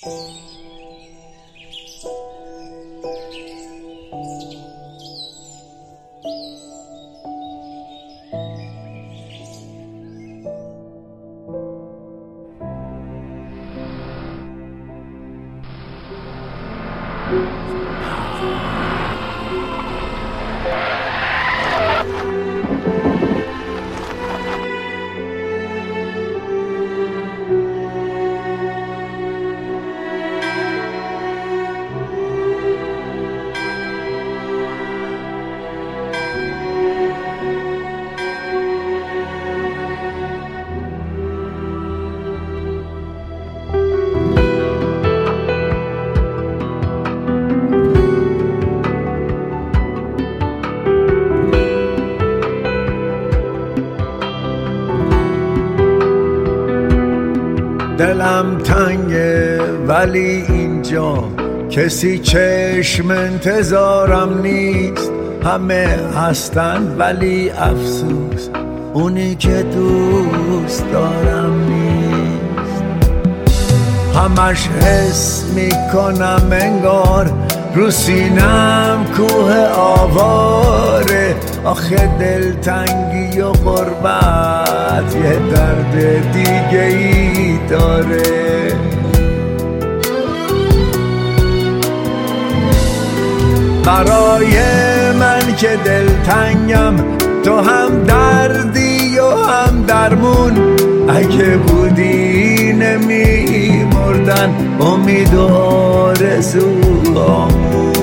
دلم تنگه ولی اینجا کسی چشم انتظارم نیست، همه هستن ولی افسوس اونی که دوست دارم نیست. همش حس میکنم انگار رو سینم کوه آواره، آخه دلتنگی و غربت یه درد دیگه ای داره. برای من که دلتنگم تو هم دردی و هم درمون، اگه بودی نمی مردن امید و آرزوامون.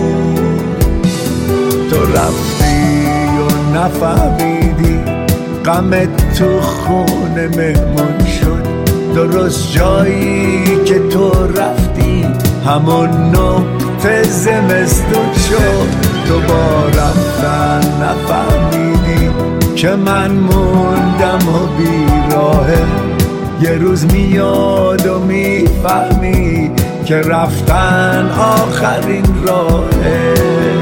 تو رفتی و نفهمیدی غمت تو خونه مهمون شد، درست جایی که تو رفتی همون نقطه زمستون شد. تو با رفتن نفهمیدی که من موندم و بیراهه، یه روز میاد و میفهمی که رفتن آخرین راهه.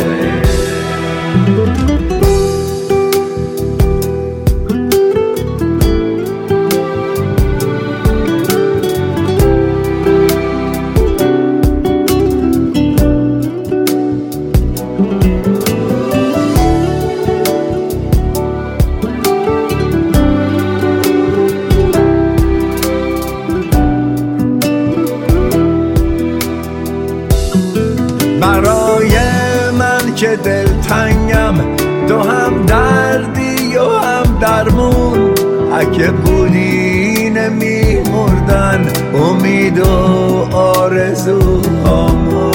برای من که دلتنگم تو هم دردی و هم درمون، اگه بودی نمی مردن امید و آرزوامون.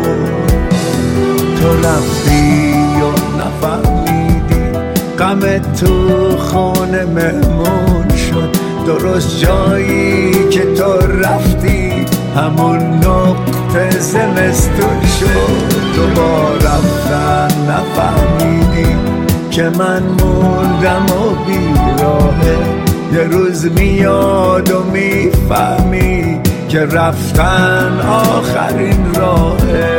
تو رفتی و نفهمیدی غمت تو خونه مهمون شد، درست جایی که تو رفتی همون نقطه زمستون شد. تو با رفتن نفهمیدی که من موندم و بیراهه، یه روز میاد و میفهمی که رفتن آخرین راهه.